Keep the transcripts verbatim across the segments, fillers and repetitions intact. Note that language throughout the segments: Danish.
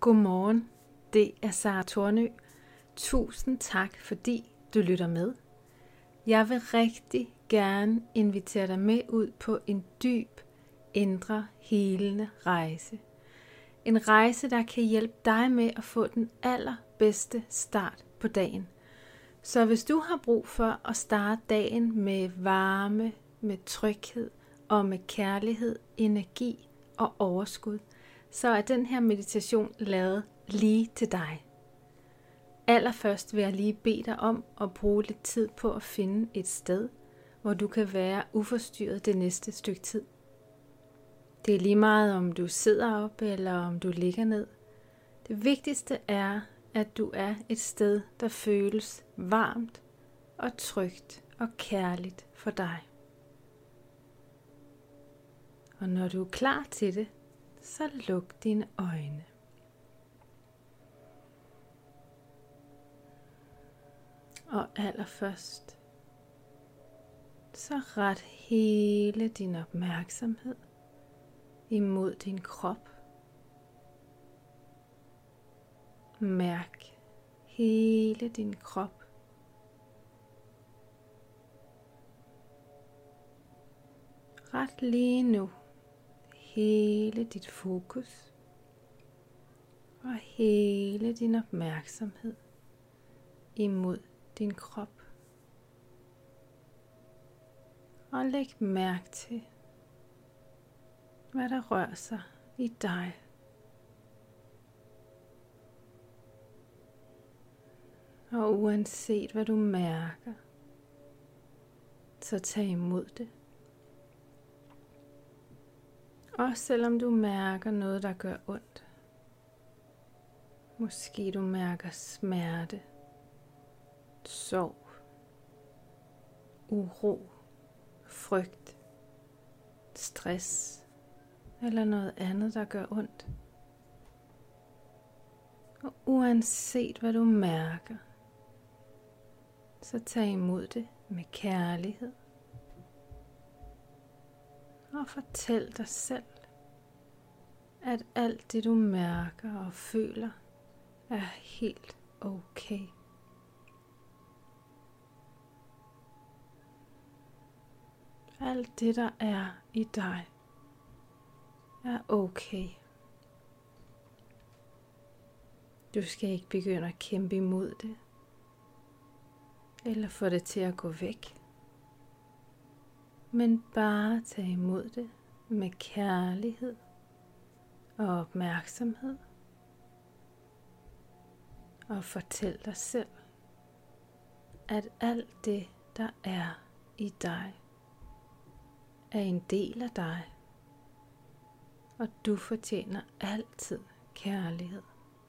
Godmorgen, det er Sara Tornø. Tusind tak, fordi du lytter med. Jeg vil rigtig gerne invitere dig med ud på en dyb, indre, helende rejse. En rejse, der kan hjælpe dig med at få den allerbedste start på dagen. Så hvis du har brug for at starte dagen med varme, med tryghed og med kærlighed, energi og overskud, så er den her meditation lavet lige til dig. Allerførst vil jeg lige bede dig om at bruge lidt tid på at finde et sted, hvor du kan være uforstyrret det næste stykke tid. Det er lige meget, om du sidder op eller om du ligger ned. Det vigtigste er, at du er et sted, der føles varmt og trygt og kærligt for dig. Og når du er klar til det, så luk dine øjne. Og allerførst, så ret hele din opmærksomhed imod din krop. Mærk hele din krop. Ret lige nu hele dit fokus og hele din opmærksomhed imod din krop. Og læg mærke til, hvad der rører sig i dig. Og uanset hvad du mærker, så tag imod det. Også selvom du mærker noget, der gør ondt. Måske du mærker smerte, sorg, uro, frygt, stress eller noget andet, der gør ondt. Og uanset hvad du mærker, så tag imod det med kærlighed. Og fortæl dig selv, at alt det du mærker og føler er helt okay. Alt det der er i dig er okay. Du skal ikke begynde at kæmpe imod det, eller få det til at gå væk. Men bare tag imod det med kærlighed og opmærksomhed. Og fortæl dig selv, at alt det, der er i dig, er en del af dig. Og du fortjener altid kærlighed.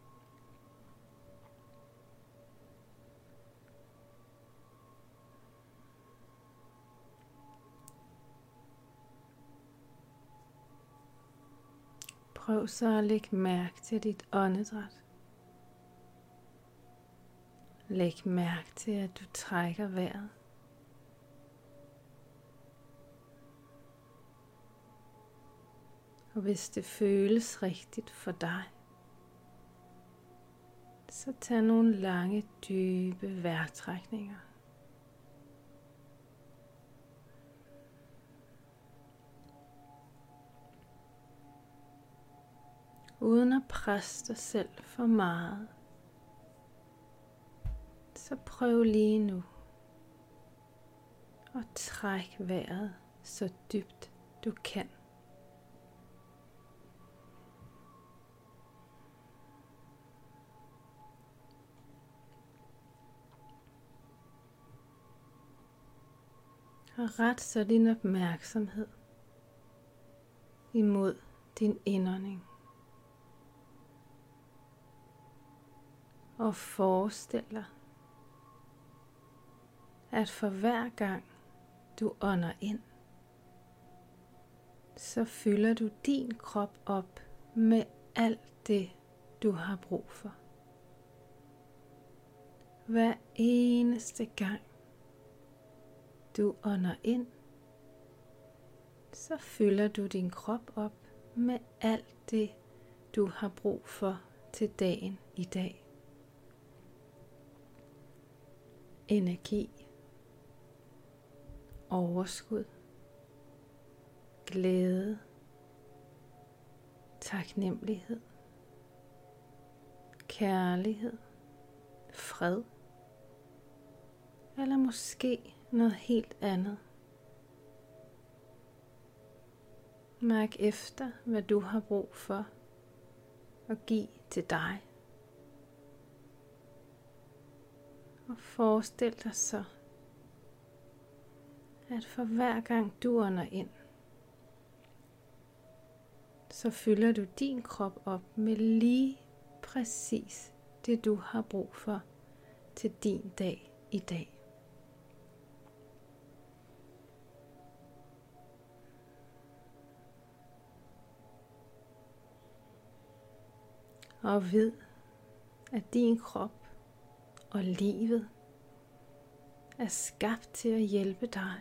Prøv så at lægge mærke til dit åndedræt. Læg mærke til, at du trækker vejret. Og hvis det føles rigtigt for dig, så tag nogle lange, dybe vejrtrækninger. Uden at presse dig selv for meget, så prøv lige nu at trække vejret så dybt du kan. Og ret så din opmærksomhed imod din indånding. Og forestil dig, at for hver gang du ånder ind, så fylder du din krop op med alt det, du har brug for. Hver eneste gang du ånder ind, så fylder du din krop op med alt det, du har brug for til dagen i dag. Energi, overskud, glæde, taknemmelighed, kærlighed, fred, eller måske noget helt andet. Mærk efter, hvad du har brug for at give til dig. Og forestil dig så, at for hver gang du ånder ind, så fylder du din krop op med lige præcis det, du har brug for til din dag i dag. Og vid, at din krop og livet er skabt til at hjælpe dig.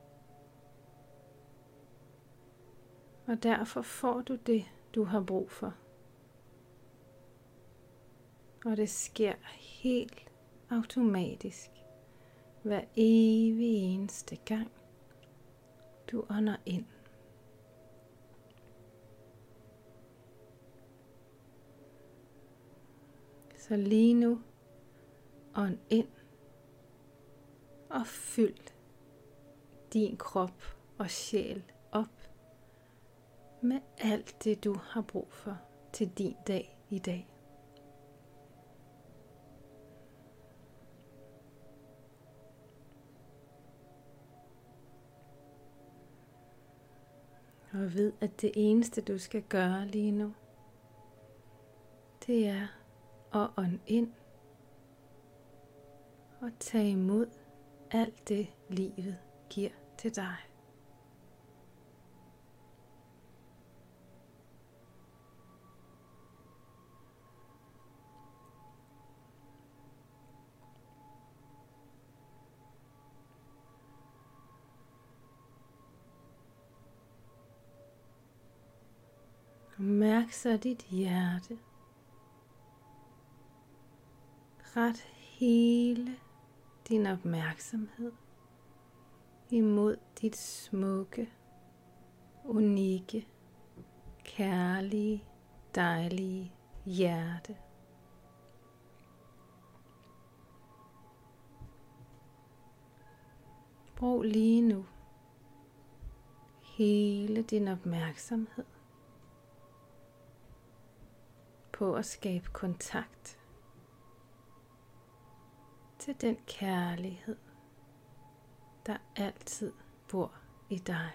Og derfor får du det, du har brug for. Og det sker helt automatisk hver evig eneste gang, du ånder ind. Så lige nu, ånd ind og fyld din krop og sjæl op med alt det, du har brug for til din dag i dag. Og ved, at det eneste, du skal gøre lige nu, det er at ånde ind og tage imod alt det, livet giver til dig. Mærk så dit hjerte. Ret hele din opmærksomhed imod dit smukke, unikke, kærlige, dejlige hjerte. Brug lige nu hele din opmærksomhed på at skabe kontakt til den kærlighed, der altid bor i dig.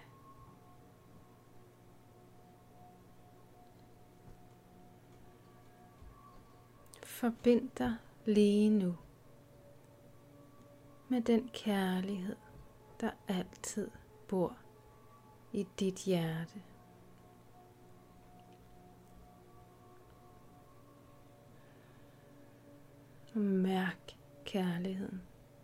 Forbind dig lige nu med den kærlighed, der altid bor i dit hjerte. Og mærk kærligheden.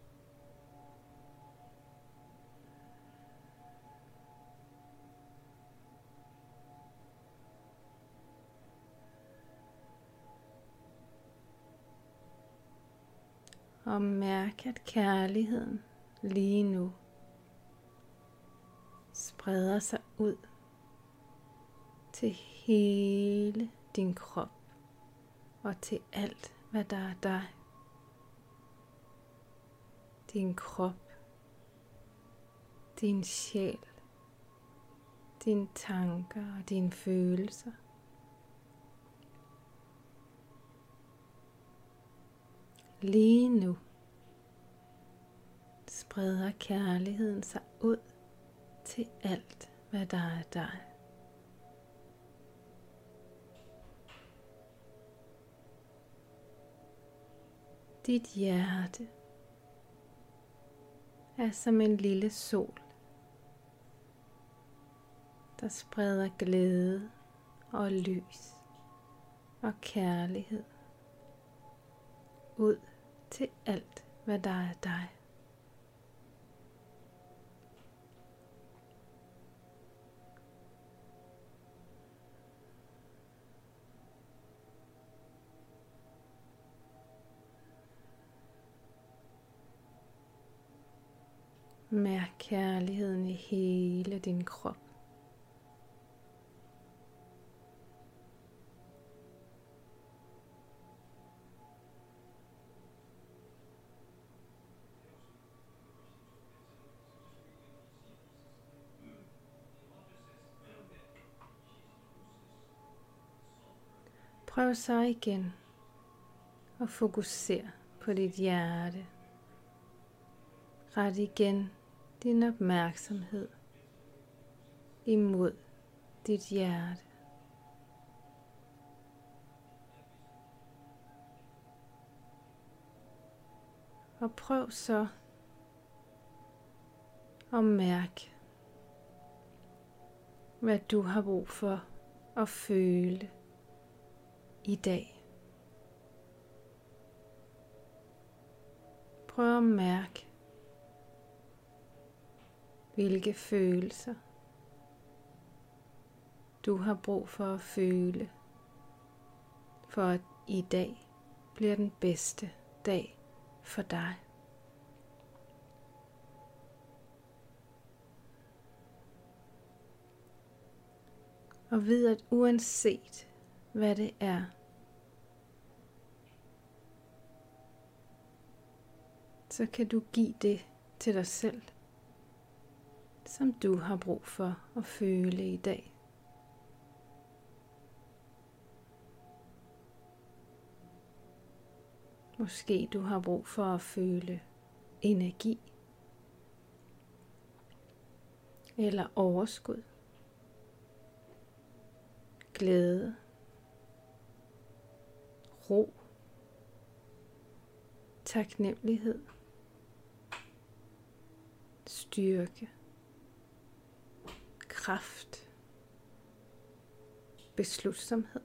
Og mærk, at kærligheden lige nu spreder sig ud til hele din krop og til alt, hvad der er dig. Din krop, din sjæl, dine tanker og dine følelser. Lige nu spreder kærligheden sig ud til alt, hvad der er dig. Dit hjerte er som en lille sol, der spreder glæde og lys og kærlighed ud til alt, hvad der er dig. Mærk kærligheden i hele din krop. Prøv så igen at fokusere på dit hjerte. Ret igen din opmærksomhed imod dit hjerte. Og prøv så at mærke, hvad du har brug for at føle i dag. Prøv at mærke, hvilke følelser du har brug for at føle, for at i dag bliver den bedste dag for dig. Og vid, at uanset hvad det er, så kan du give det til dig selv, som du har brug for at føle i dag. Måske du har brug for at føle energi eller overskud, glæde, ro, taknemmelighed, styrke, kraft, beslutsomhed.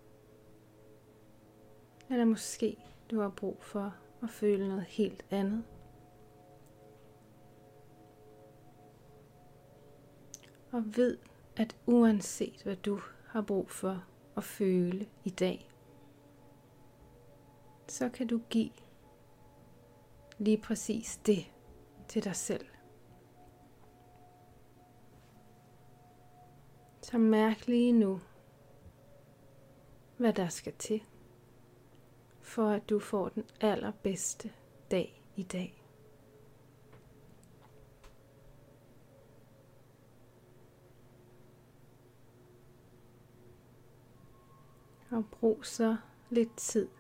Eller måske du har brug for at føle noget helt andet. Og ved, at uanset hvad du har brug for at føle i dag, så kan du give lige præcis det til dig selv. Så mærk lige nu, hvad der skal til, for at du får den allerbedste dag i dag. Og brug så lidt tid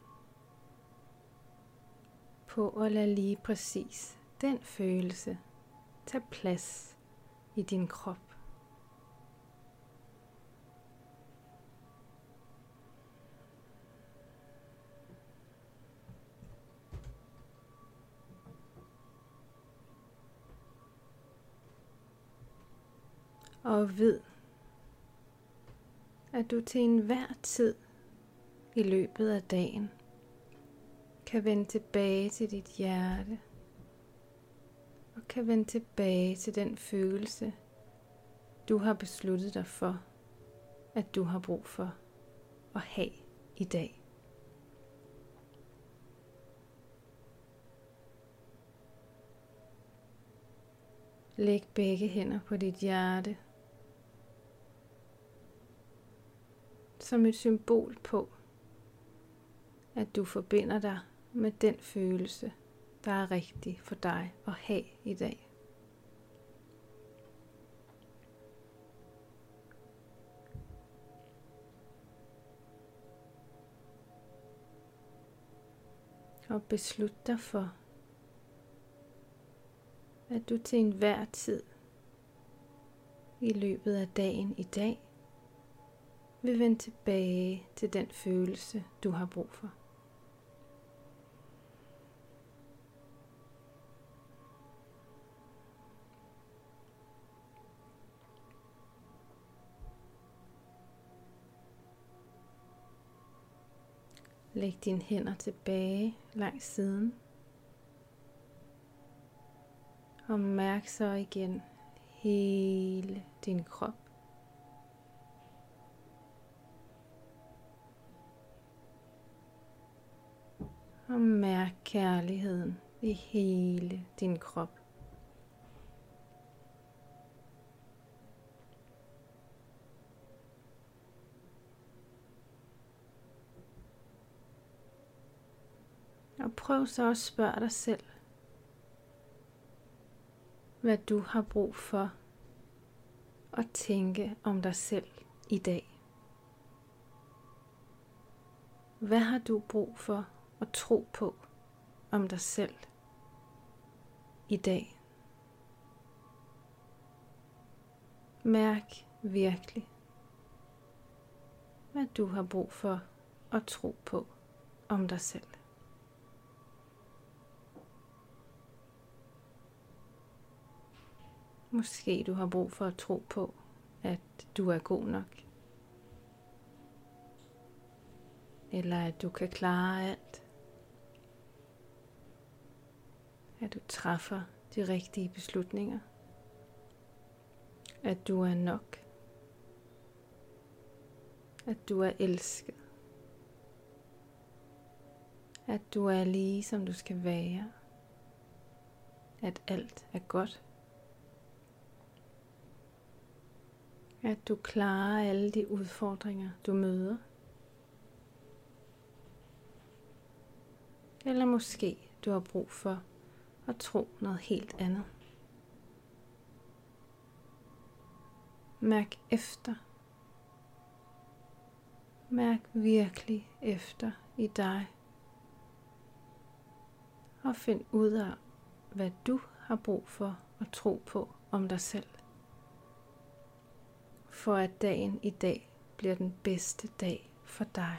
på at lade lige præcis den følelse tage plads i din krop. Og ved, at du til enhver tid i løbet af dagen kan vende tilbage til dit hjerte og kan vende tilbage til den følelse, du har besluttet dig for, at du har brug for at have i dag. Læg begge hænder på dit hjerte som et symbol på, at du forbinder dig med den følelse, der er rigtig for dig at have i dag. Og beslut dig for, at du til enhver tid i løbet af dagen i dag vil vende tilbage til den følelse, du har brug for. Læg dine hænder tilbage langs siden. Og mærk så igen hele din krop. Og mærk kærligheden i hele din krop. Og prøv så at spørge dig selv, hvad du har brug for at tænke om dig selv i dag. Hvad har du brug for at tro på om dig selv i dag? Mærk virkelig, hvad du har brug for at tro på om dig selv. Måske du har brug for at tro på, at du er god nok. Eller at du kan klare alt. At du træffer de rigtige beslutninger. At du er nok. At du er elsket. At du er lige som du skal være. At alt er godt. At du klarer alle de udfordringer, du møder. Eller måske du har brug for at tro noget helt andet. Mærk efter. Mærk virkelig efter i dig. Og find ud af, hvad du har brug for at tro på om dig selv. For at dagen i dag bliver den bedste dag for dig.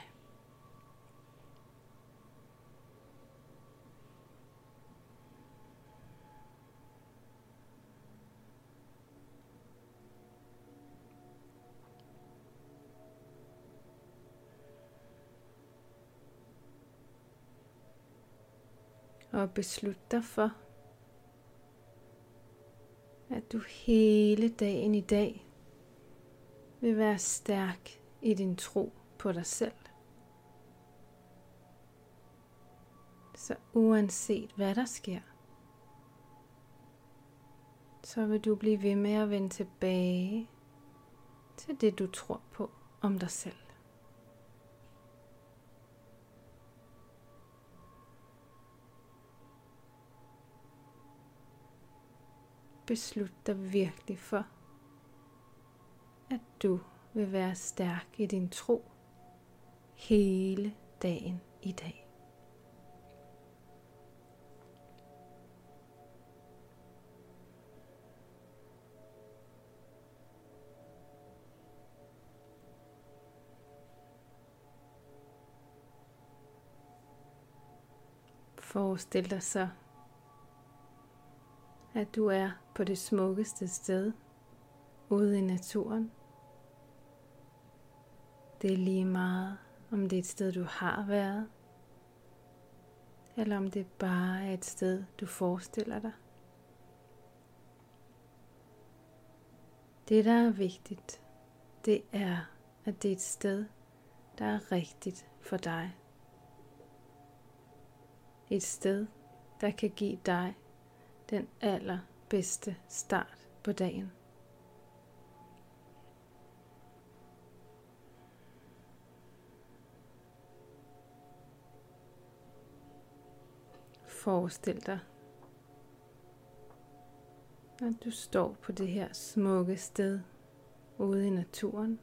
Og beslut dig for, at du hele dagen i dag vil være stærk i din tro på dig selv. Så uanset hvad der sker, så vil du blive ved med at vende tilbage til det du tror på om dig selv. Beslut dig virkelig for, at du vil være stærk i din tro hele dagen i dag. Forestil dig så, at du er på det smukkeste sted ude i naturen. Det er lige meget, om det er et sted, du har været, eller om det bare er et sted, du forestiller dig. Det, der er vigtigt, det er, at det er et sted, der er rigtigt for dig. Et sted, der kan give dig den allerbedste start på dagen. Forestil dig, at du står på det her smukke sted ude i naturen.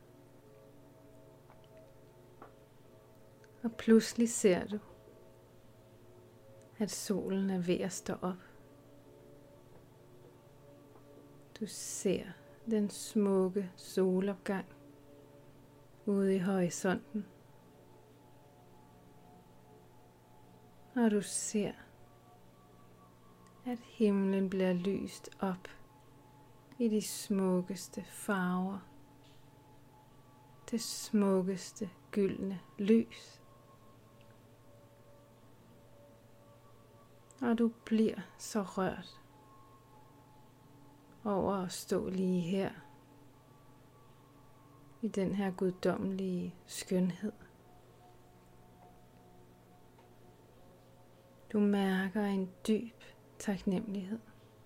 Og pludselig ser du, at solen er ved at stå op. Du ser den smukke solopgang ude i horisonten. Og du ser, at himlen bliver lyst op i de smukkeste farver. Det smukkeste gyldne lys. Og du bliver så rørt over at stå lige her i den her guddommelige skønhed. Du mærker en dyb taknemmelighed.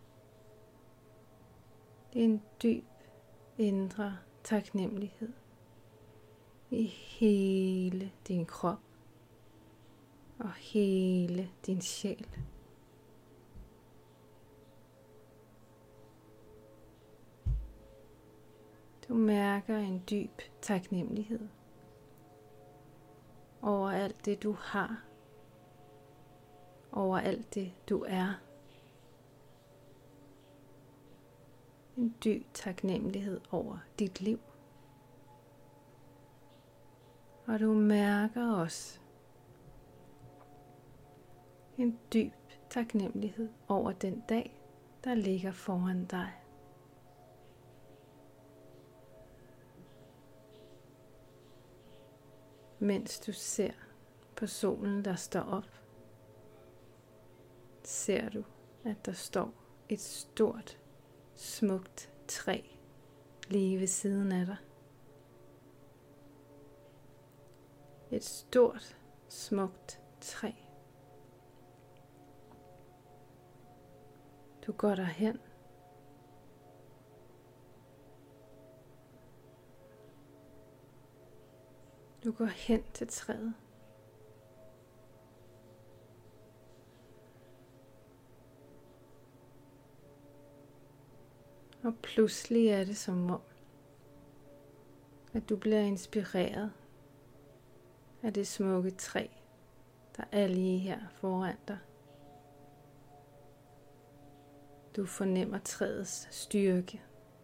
En dyb indre taknemmelighed i hele din krop og hele din sjæl. Du mærker en dyb taknemmelighed over alt det, du har, over alt det, du er. En dyb taknemmelighed over dit liv. Og du mærker også en dyb taknemmelighed over den dag, der ligger foran dig. Mens du ser på solen, der står op, ser du, at der står et stort, smukt træ lige ved siden af dig. Et stort, smukt træ. Du går derhen. Du går hen til træet. Og pludselig er det som om, at du bliver inspireret af det smukke træ, der er lige her foran dig. Du fornemmer træets styrke.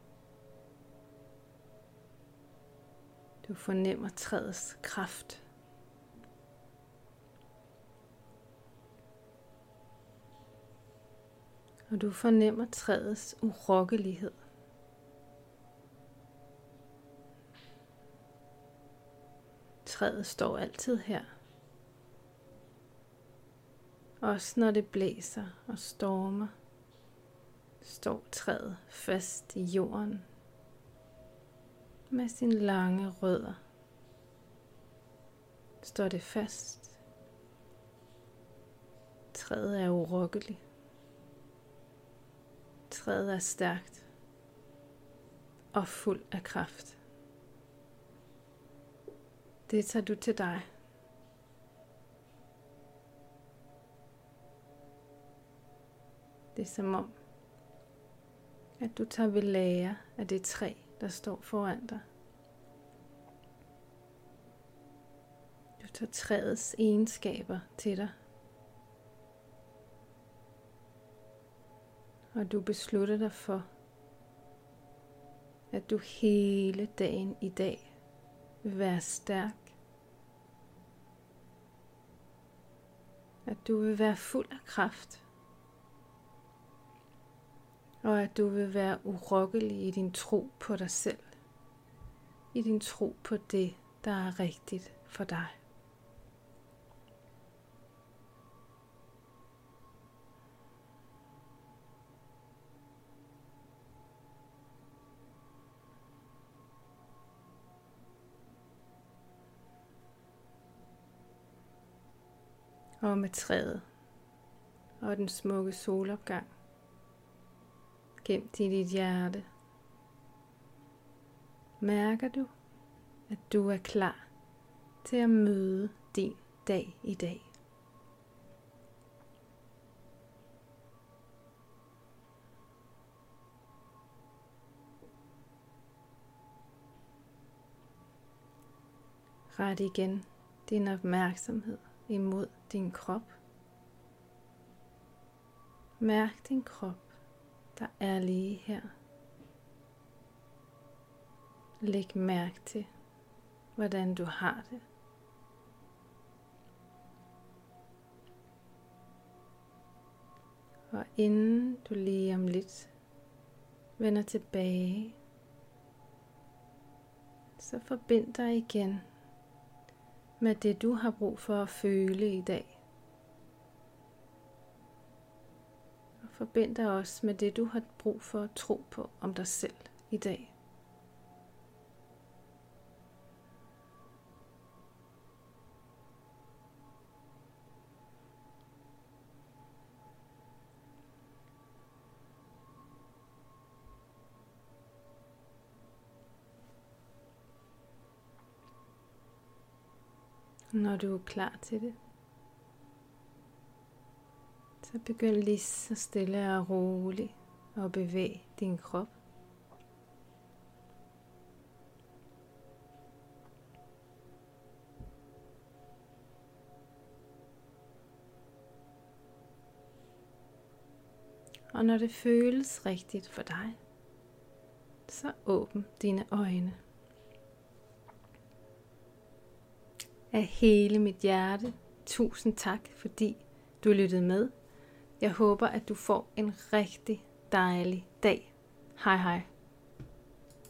Du fornemmer træets kraft. Og du fornemmer træets urokkelighed. Træet står altid her. Også når det blæser og stormer, står træet fast i jorden med sine lange rødder. Står det fast. Træet er urokkeligt. Træet er stærkt og fuld af kraft. Det tager du til dig. Det er som om, at du tager ved lære af det træ, der står foran dig. Du tager træets egenskaber til dig. Og du beslutter dig for, at du hele dagen i dag vil være stærk. At du vil være fuld af kraft. Og at du vil være urokkelig i din tro på dig selv. I din tro på det, der er rigtigt for dig. Og med træet og den smukke solopgang gemt i dit hjerte, mærker du, at du er klar til at møde din dag i dag. Ret igen din opmærksomhed imod din krop. Mærk din krop, der er lige her. Læg mærke til, hvordan du har det. Og inden du lige om lidt vender tilbage, så forbind dig igen med det, du har brug for at føle i dag. Og forbind dig også med det, du har brug for at tro på om dig selv i dag. Når du er klar til det, Så begynd lige så stille og roligt at bevæge din krop. Og når det føles rigtigt for dig, så åbn dine øjne. Af hele mit hjerte, tusind tak, fordi du lyttede med. Jeg håber, at du får en rigtig dejlig dag. Hej hej.